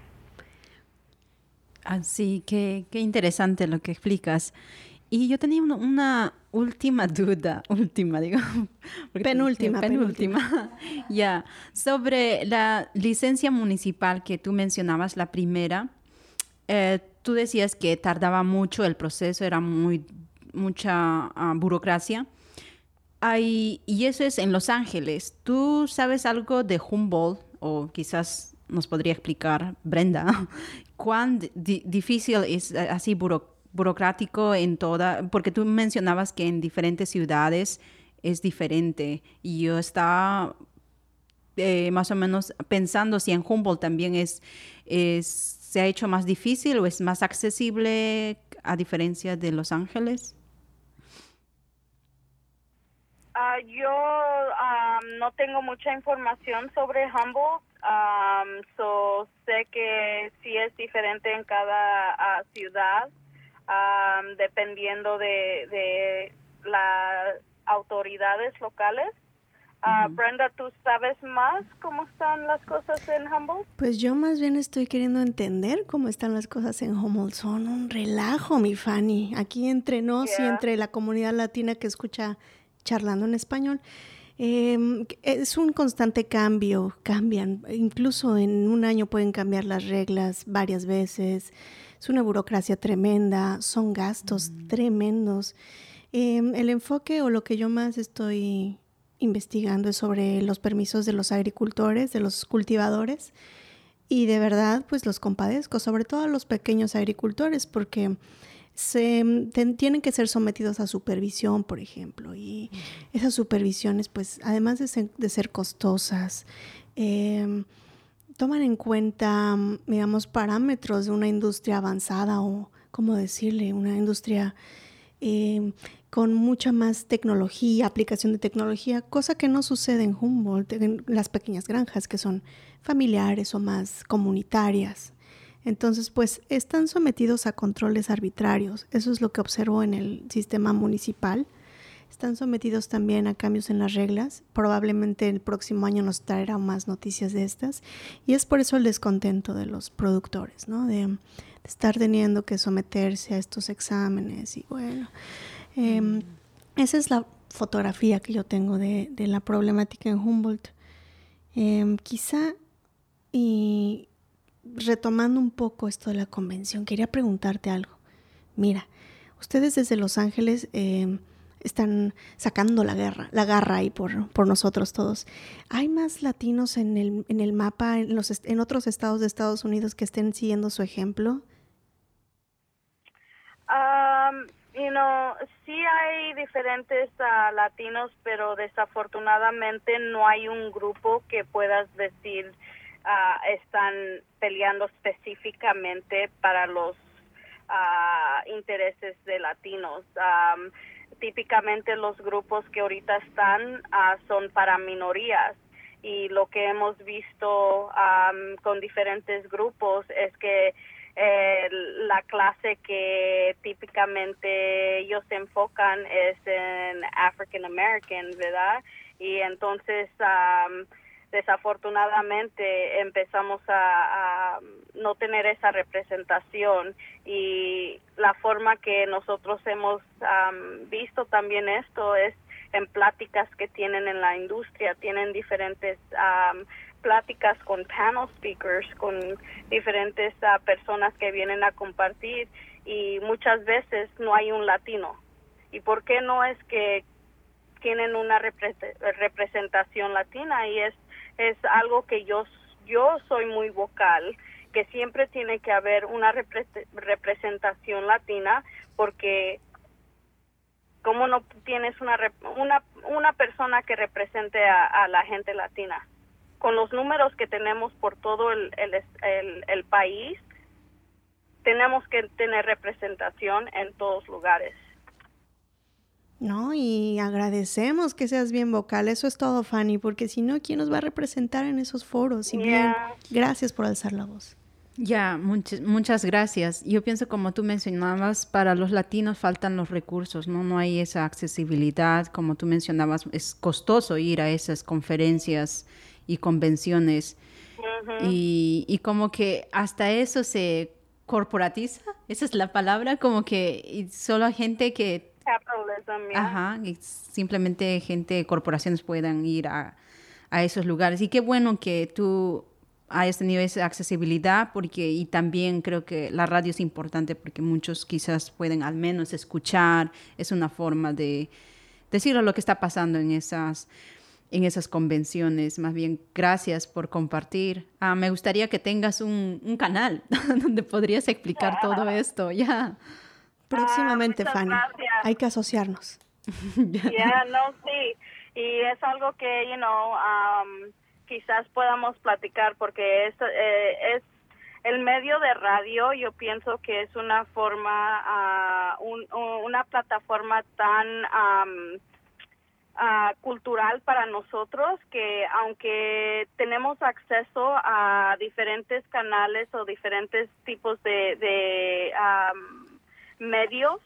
Así que qué interesante lo que explicas. Y yo tenía una, una última duda, última, digo. Penúltima, penúltima. Penúltima. Ya, yeah. Sobre la licencia municipal que tú mencionabas, la primera, eh, tú decías que tardaba mucho el proceso, era muy mucha uh, burocracia. Hay, y eso es en Los Ángeles. ¿Tú sabes algo de Humboldt? O quizás nos podría explicar Brenda, ¿cuán di- difícil es así buro- burocrático en toda? Porque tú mencionabas que en diferentes ciudades es diferente. Y yo estaba eh, más o menos pensando si en Humboldt también es, es, se ha hecho más difícil o es más accesible a diferencia de Los Ángeles. Uh, yo um, no tengo mucha información sobre Humboldt, um, so sé que sí es diferente en cada uh, ciudad, um, dependiendo de, de las autoridades locales. Uh, uh-huh. Brenda, ¿tú sabes más cómo están las cosas en Humboldt? Pues yo más bien estoy queriendo entender cómo están las cosas en Humboldt. Son un relajo, mi Fanny. Aquí entre nos yeah. y entre la comunidad latina que escucha charlando en español, eh, es un constante cambio, cambian, incluso en un año pueden cambiar las reglas varias veces, es una burocracia tremenda, son gastos mm. tremendos. Eh, el enfoque o lo que yo más estoy investigando es sobre los permisos de los agricultores, de los cultivadores, y de verdad pues los compadezco, sobre todo a los pequeños agricultores, porque Se, ten, tienen que ser sometidos a supervisión, por ejemplo, y esas supervisiones, pues, además de ser, de ser costosas, eh, toman en cuenta, digamos, parámetros de una industria avanzada o, ¿cómo decirle?, una industria eh, con mucha más tecnología, aplicación de tecnología, cosa que no sucede en Humboldt, en las pequeñas granjas que son familiares o más comunitarias. Entonces, pues, están sometidos a controles arbitrarios. Eso es lo que observo en el sistema municipal. Están sometidos también a cambios en las reglas. Probablemente el próximo año nos traerá más noticias de estas. Y es por eso el descontento de los productores, ¿no? De, de estar teniendo que someterse a estos exámenes. Y bueno, eh, mm. esa es la fotografía que yo tengo de, de la problemática en Humboldt. Eh, quizá... y retomando un poco esto de la convención, quería preguntarte algo. Mira, ustedes desde Los Ángeles eh, están sacando la guerra, la garra ahí por, por nosotros todos. ¿Hay más latinos en el, en el mapa, en, los, en otros estados de Estados Unidos que estén siguiendo su ejemplo? Um, you know, sí hay diferentes uh, latinos, pero desafortunadamente no hay un grupo que puedas decir Uh, están peleando específicamente para los uh, intereses de latinos. Um, típicamente los grupos que ahorita están uh, son para minorías, y lo que hemos visto um, con diferentes grupos es que eh, la clase que típicamente ellos se enfocan es en African American, ¿verdad? Y entonces um, desafortunadamente empezamos a, a no tener esa representación, y la forma que nosotros hemos um, visto también esto es en pláticas que tienen en la industria. Tienen diferentes um, pláticas con panel speakers, con diferentes uh, personas que vienen a compartir, y muchas veces no hay un latino. ¿Y por qué no es que tienen una repre- representación latina? Y es es algo que yo yo soy muy vocal, que siempre tiene que haber una repre- representación latina, porque ¿cómo no tienes una rep- una una persona que represente a, a la gente latina? Con los números que tenemos por todo el, el, el, el país, tenemos que tener representación en todos lugares. No, y agradecemos que seas bien vocal. Eso es todo, Fanny, porque si no, ¿quién nos va a representar en esos foros? Y bien, Yeah. gracias por alzar la voz. Ya, much- muchas gracias. Yo pienso, como tú mencionabas, para los latinos faltan los recursos, ¿no? No hay esa accesibilidad. Como tú mencionabas, es costoso ir a esas conferencias y convenciones. Uh-huh. Y, y como que hasta eso se corporatiza, esa es la palabra, como que y solo hay gente que... Capitalism, yeah. Ajá, y simplemente gente, corporaciones puedan ir a, a esos lugares. Y qué bueno que tú hayas tenido esa accesibilidad, porque y también creo que la radio es importante porque muchos quizás pueden al menos escuchar. Es una forma de decir lo que está pasando en esas, en esas convenciones. Más bien, gracias por compartir. Ah, me gustaría que tengas un, un canal donde podrías explicar todo esto. Ya. Próximamente, muchas Fanny. gracias. Hay que asociarnos. Yeah, no, sí. Y es algo que, you know, um, quizás podamos platicar, porque es, eh, es el medio de radio. Yo pienso que es una forma, uh, un, un, una plataforma tan um, uh, cultural para nosotros, que aunque tenemos acceso a diferentes canales o diferentes tipos de, de um, medios,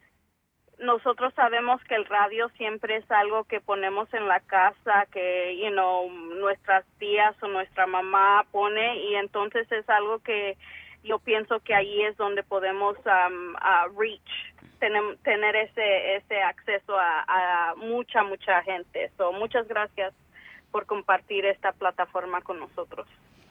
nosotros sabemos que el radio siempre es algo que ponemos en la casa, que, you know, nuestras tías o nuestra mamá pone, y entonces es algo que yo pienso que ahí es donde podemos um, uh, reach, tener, tener ese ese acceso a, a mucha, mucha gente. So, muchas gracias por compartir esta plataforma con nosotros.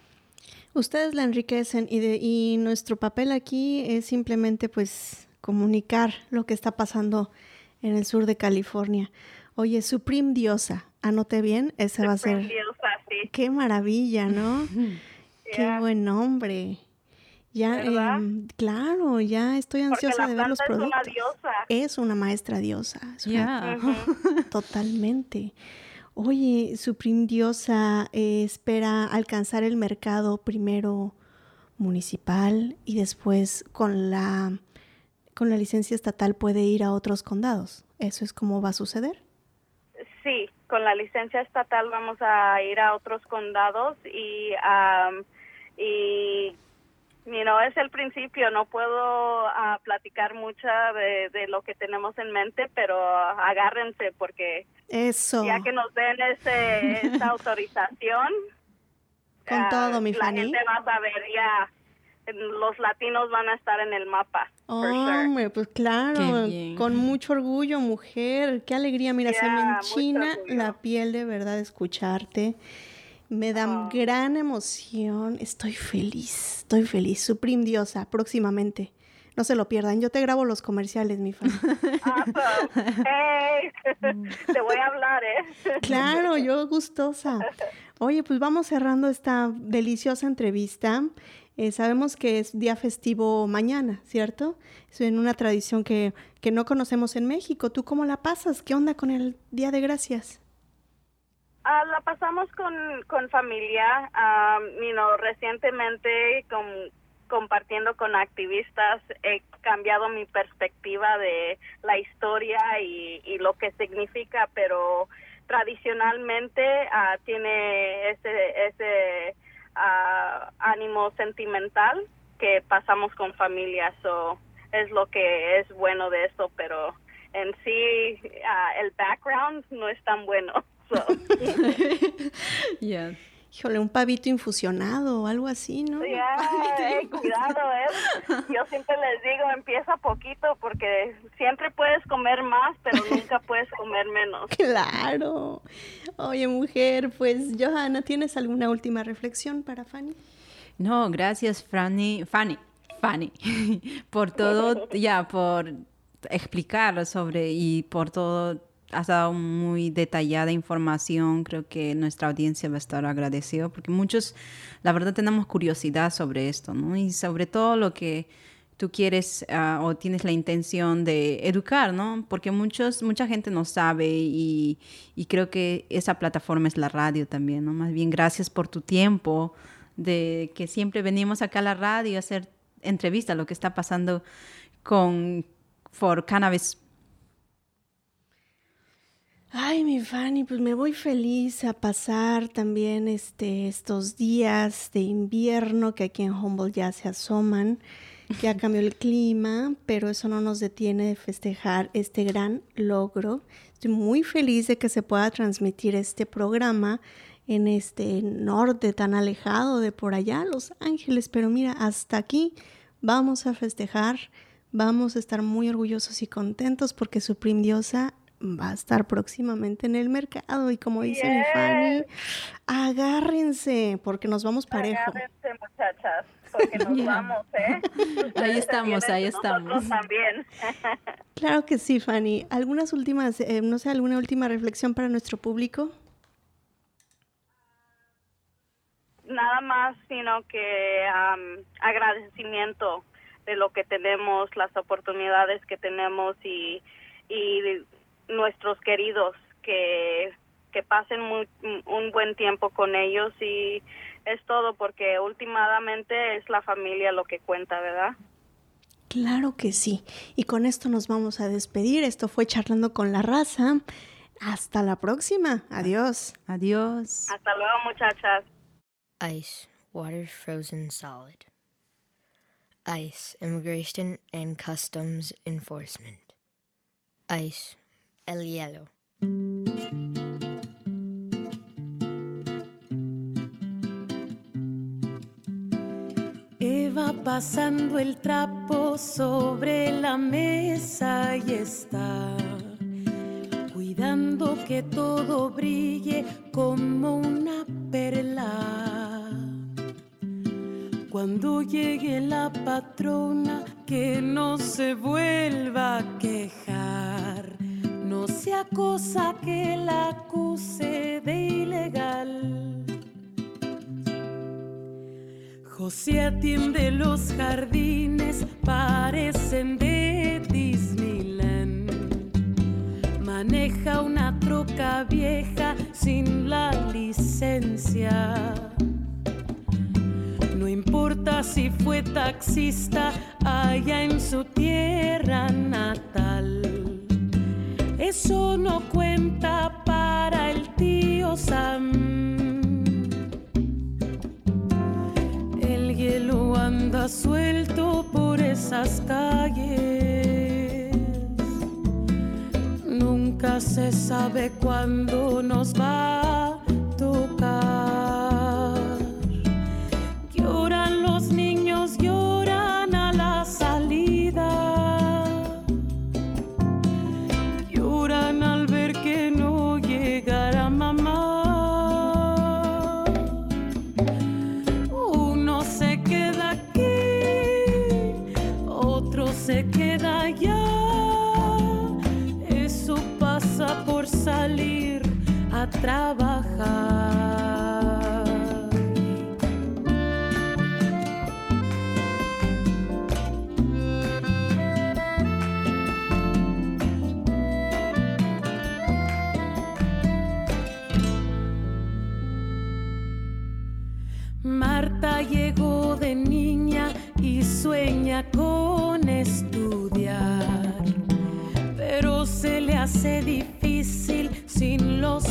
Ustedes la enriquecen, y, de, y nuestro papel aquí es simplemente, pues, comunicar lo que está pasando en el sur de California. Oye, Supreme Diosa, anote bien, ese va a ser... Supreme Diosa, sí. Qué maravilla, ¿no? Yeah. Qué buen nombre. Ya, eh, claro, ya estoy ansiosa de ver los productos. Es una diosa. Es una maestra diosa. Es una... Yeah. Uh-huh. Totalmente. Oye, Supreme Diosa eh, espera alcanzar el mercado primero municipal y después con la... con la licencia estatal puede ir a otros condados. ¿Eso es como va a suceder? Sí, con la licencia estatal vamos a ir a otros condados, y um, y you know, es el principio. No puedo uh, platicar mucho de, de lo que tenemos en mente, pero uh, agárrense, porque eso, ya que nos den ese, esa autorización, con uh, todo, mi la Fanny. gente va a saber, ya los latinos van a estar en el mapa. Hombre, sure. Pues claro, con mucho orgullo, mujer. Qué alegría. Mira, Yeah, se me enchina mucho orgullo. la piel de verdad escucharte. Me da Oh. gran emoción. Estoy feliz, estoy feliz. Supreme Diosa, próximamente. No se lo pierdan. Yo te grabo los comerciales, mi fan. Awesome. Hey, te voy a hablar, ¿eh? Claro, yo gustosa. Oye, pues vamos cerrando esta deliciosa entrevista. Eh, sabemos que es día festivo mañana, ¿cierto? Es en una tradición que, que no conocemos en México. ¿Tú cómo la pasas? ¿Qué onda con el Día de Gracias? Uh, la pasamos con, con familia. Um, you know, recientemente, con, compartiendo con activistas, he cambiado mi perspectiva de la historia y, y lo que significa, pero tradicionalmente uh, tiene ese... ese Uh, ánimo sentimental que pasamos con familia. So, es lo que es bueno de eso, pero en sí uh, el background no es tan bueno. So. Yeah. Híjole, un pavito infusionado o algo así, ¿no? Ya, eh, cuidado, ¿eh? Yo siempre les digo, empieza poquito porque siempre puedes comer más, pero nunca puedes comer menos. Claro. Oye, mujer, pues, Johanna, ¿tienes alguna última reflexión para Fanny? No, gracias, Fanny, Fanny, Fanny, por todo, ya, por explicar sobre y por todo. Has dado muy detallada información. Creo que nuestra audiencia va a estar agradecida porque muchos, la verdad, tenemos curiosidad sobre esto, ¿no? Y sobre todo lo que tú quieres uh, o tienes la intención de educar, ¿no? Porque muchos, mucha gente no sabe y, y creo que esa plataforma es la radio también, ¿no? Más bien, gracias por tu tiempo, de que siempre venimos acá a la radio a hacer entrevistas, lo que está pasando con For Cannabis. Ay, mi Fanny, pues me voy feliz a pasar también este, estos días de invierno que aquí en Humboldt ya se asoman. Ya cambió el clima, pero eso no nos detiene de festejar este gran logro. Estoy muy feliz de que se pueda transmitir este programa en este norte tan alejado de por allá, Los Ángeles. Pero mira, hasta aquí vamos a festejar, vamos a estar muy orgullosos y contentos porque Supreme Diosa va a estar próximamente en el mercado y como dice Yes. mi Fanny, agárrense porque nos vamos parejo. Agárrense, muchachas, porque nos Yeah. vamos, ¿eh? Ahí Ustedes estamos, se ahí vienen, estamos. Nosotros también. Claro que sí, Fanny. ¿Algunas últimas, eh, no sé, alguna última reflexión para nuestro público? Nada más, sino que um, agradecimiento de lo que tenemos, las oportunidades que tenemos y, y nuestros queridos, que, que pasen muy, un buen tiempo con ellos y es todo, porque últimamente es la familia lo que cuenta, ¿verdad? Claro que sí. Y con esto nos vamos a despedir. Esto fue Charlando con la Raza. Hasta la próxima. Adiós. Adiós. Hasta luego, muchachas. ICE, water frozen solid. ICE, Immigration and Customs Enforcement. ICE, el hielo. Eva pasando el trapo sobre la mesa y está cuidando que todo brille como una perla. Cuando llegue la patrona, que no se vuelva a quejar, no sea cosa que la acuse de ilegal. José atiende los jardines, parecen de Disneyland. Maneja una troca vieja sin la licencia. No importa si fue taxista allá en su tierra natal. Eso no cuenta para el tío Sam. El hielo anda suelto por esas calles. Nunca se sabe cuándo nos va a tocar. Lloran los niños, lloran a la salida. Lloran al ver que no llegará mamá. Uno se queda aquí, otro se queda allá. Eso pasa por salir a trabajar. Marta llegó de niña y sueña con estudiar, pero se le hace difícil sin los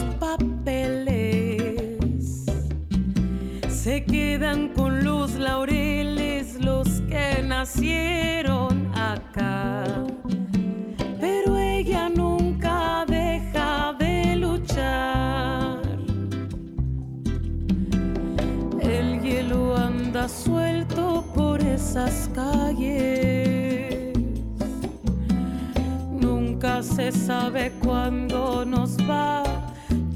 papeles. Se quedan con los laureles los que nacieron acá, pero ella nunca deja de luchar. anda suelto por esas calles. Nunca se sabe cuándo nos va a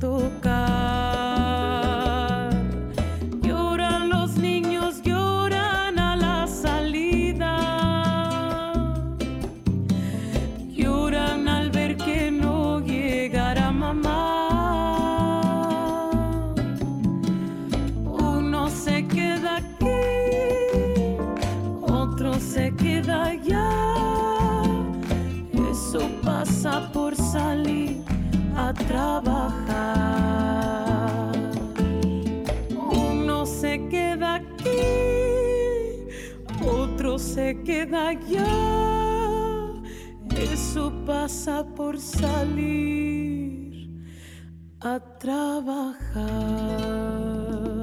tocar. Lloran los niños, lloran a la salida. Lloran al ver que no llegará mamá. Uno se queda aquí, otro se queda allá. Eso pasa por salir a trabajar. Uno se queda aquí, otro se queda allá. Eso pasa por salir a trabajar.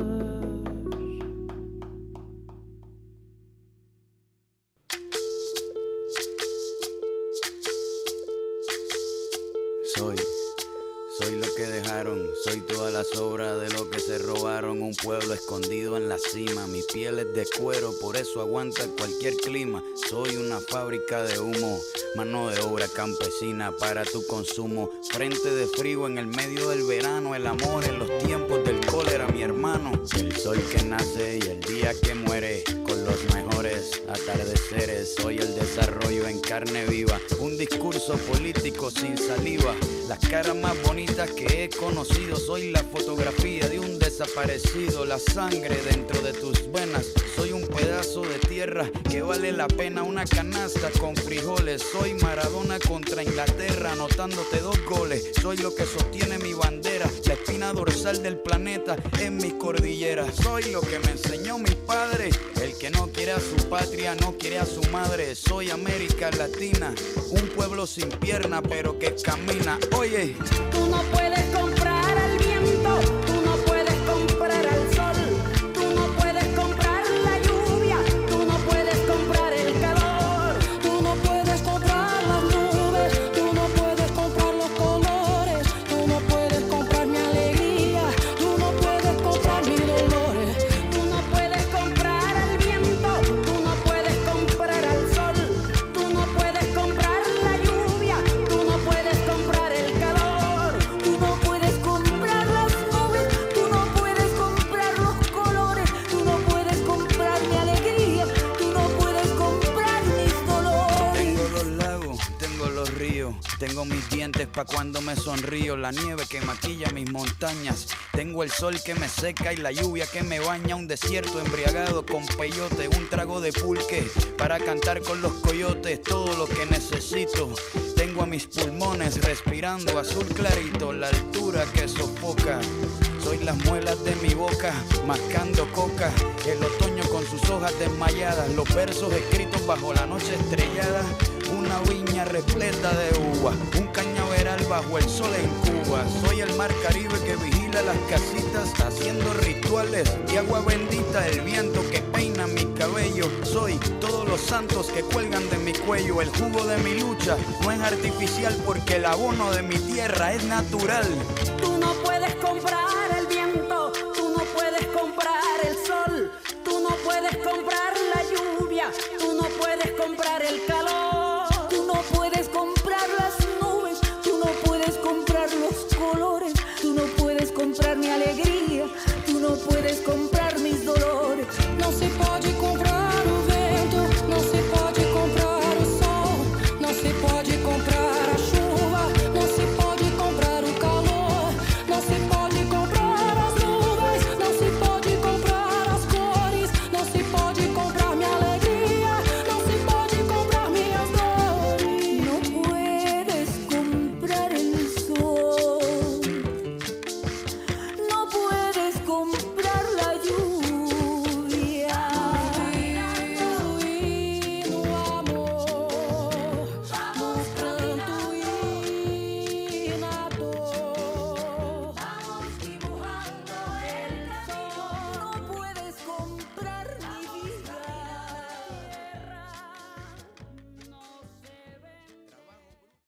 Soy, soy lo que dejaron, soy toda la sobra de lo que se robaron. Un pueblo escondido en la cima, mi piel es de cuero, por eso aguanta cualquier clima. Soy una fábrica de humo, mano de obra campesina para tu consumo. Frente de frío en el medio del verano, el amor en los tiempos del cólera, mi hermano. El sol que nace y el día que muere, con los mejores atardeceres. Soy el desarrollo en carne viva, un discurso político sin saliva. Las caras más bonitas que he conocido, soy la fotografía de un desaparecido. La sangre dentro de tus venas, soy un pedazo de tierra que vale la pena una canasta con frijoles. Soy Maradona contra Inglaterra, anotándote dos goles. Soy lo que sostiene mi bandera, la espina dorsal del planeta en mi cordillera. Soy lo que me enseñó mi padre, el que no quiere a su patria, no quiere a su madre. Soy América Latina, un pueblo sin pierna pero que camina. Oye, tú no puedes comprar al viento, tú no puedes comprar al sol, tú no puedes comprar la lluvia, tú no puedes comprar el calor, tú no puedes comprar las nubes, tú no puedes comprar los colores, tú no puedes comprar mi alegría, tú no puedes comprar mis dolores, tú no puedes comprar al viento, tú no puedes comprar al sol, tú no puedes comprar la lluvia, tú no puedes comprar el calor, tú no puedes comprar las nubes, tú no puedes comprar los colores, tú no puedes comprar mi alegría, tú no puedes comprar mis dolores. tengo los lagos, tengo los ríos, tengo mis dientes pa' cuando me sonrío, la nieve que maquilla mis montañas, tengo el sol que me seca y la lluvia que me baña, un desierto embriagado con peyote, un trago de pulque para cantar con los coyotes, todo lo que necesito. Tengo a mis pulmones respirando azul clarito, la altura que sofoca. Soy las muelas de mi boca, mascando coca. El otoño con sus hojas desmayadas, los versos escritos bajo la noche estrellada. Una viña repleta de uva, un cañaveral bajo el sol en Cuba. Soy el mar Caribe que vigila las casitas, haciendo rituales de agua bendita. El viento que peina mi cabello. Soy todos los santos que cuelgan de mi cuello. El jugo de mi lucha no es artificial porque el abono de mi tierra es natural. Tú